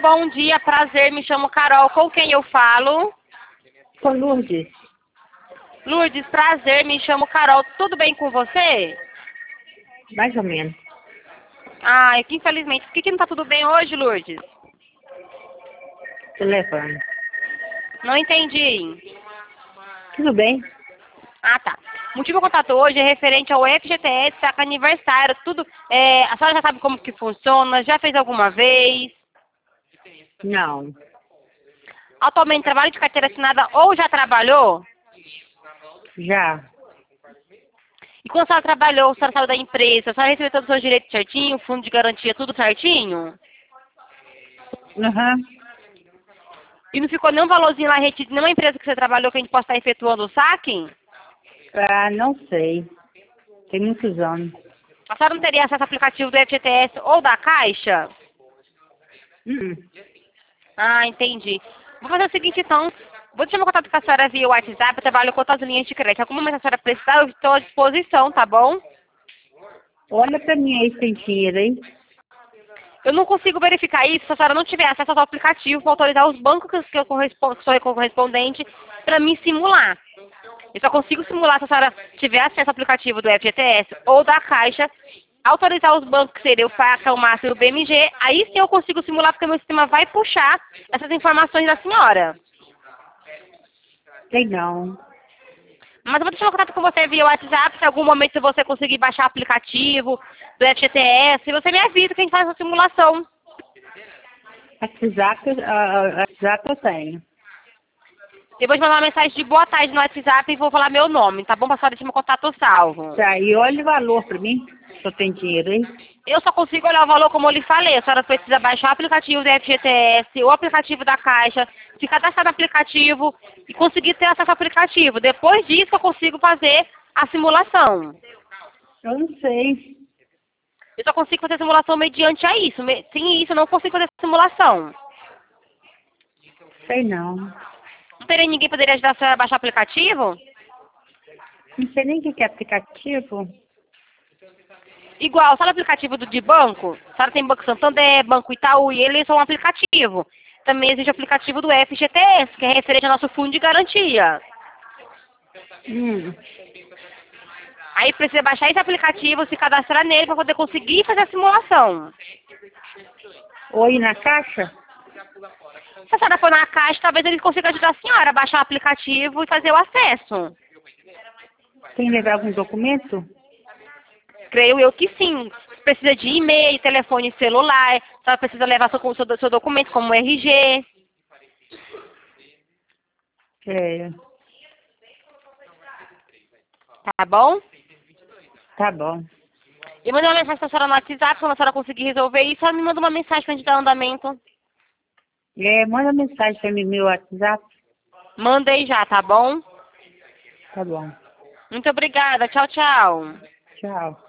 bom dia, prazer, me chamo Carol. Com quem eu falo? Com Lourdes. Lourdes, prazer, me chamo Carol. Tudo bem com você? Mais ou menos. Ah, é que infelizmente. Por que não tá tudo bem hoje, Lourdes? Telefone. Não entendi. Tudo bem? Ah, tá. O motivo do contato hoje é referente ao FGTS, saca aniversário, tudo. A senhora já sabe como que funciona? Já fez alguma vez? Não. Atualmente trabalha de carteira assinada ou já trabalhou? Já. E quando a senhora trabalhou, a senhora saiu da empresa, a senhora recebeu todos os seus direitos certinho, fundo de garantia, tudo certinho? Aham. E não ficou nenhum valorzinho lá retido, nenhuma empresa que você trabalhou que a gente possa estar efetuando o saque? Ah, não sei. Tem muitos anos. A senhora não teria acesso ao aplicativo do FGTS ou da Caixa? Hum. Ah, entendi. Vou fazer o seguinte, então. Vou deixar meu contato com a senhora via WhatsApp, eu trabalho com outras linhas de crédito. Alguma momento a senhora precisar, eu estou à disposição, tá bom? Olha pra mim aí, sem dinheiro, hein? Eu não consigo verificar isso se a senhora não tiver acesso ao aplicativo para autorizar os bancos que eu sou correspondente para me simular. Eu só consigo simular se a senhora tiver acesso ao aplicativo do FGTS ou da Caixa, autorizar os bancos, que seria o FACA, o Master e o BMG, aí sim eu consigo simular, porque meu sistema vai puxar essas informações da senhora. Sei não. Mas eu vou deixar um contato com você via WhatsApp, se em algum momento você conseguir baixar o aplicativo do FGTS, você me avisa que a gente faz a simulação. WhatsApp eu tenho. Eu vou te mandar uma mensagem de boa tarde no WhatsApp e vou falar meu nome, tá bom? Pra senhora deixar meu contato salvo. Tá, e olha o valor pra mim, se eu tenho dinheiro, hein? Eu só consigo olhar o valor como eu lhe falei. A senhora precisa baixar o aplicativo do FGTS, o aplicativo da Caixa, se cadastrar no aplicativo e conseguir ter acesso ao aplicativo. Depois disso eu consigo fazer a simulação. Eu não sei. Eu só consigo fazer a simulação mediante a isso. Sem isso eu não consigo fazer a simulação. Sei não. Não teria ninguém que poderia ajudar a senhora a baixar o aplicativo? Não sei nem o que é aplicativo. Igual, sabe o aplicativo de banco? A senhora tem Banco Santander, Banco Itaú, e eles são um aplicativo. Também existe o aplicativo do FGTS, que é referente ao nosso fundo de garantia. Hum. Aí precisa baixar esse aplicativo, se cadastrar nele para poder conseguir fazer a simulação. Ou ir na caixa? Se a senhora for na Caixa, talvez eles consigam ajudar a senhora a baixar o aplicativo e fazer o acesso. Tem que levar algum documento? Creio eu que sim. Precisa de e-mail, telefone celular, a senhora precisa levar seu documento como RG. É. Tá bom? Tá bom. Eu mandei uma mensagem pra senhora no WhatsApp, quando a senhora conseguir resolver isso, ela me manda uma mensagem pra gente dar andamento. Manda mensagem para mim no meu WhatsApp. Mandei já, tá bom? Tá bom. Muito obrigada. Tchau, tchau. Tchau.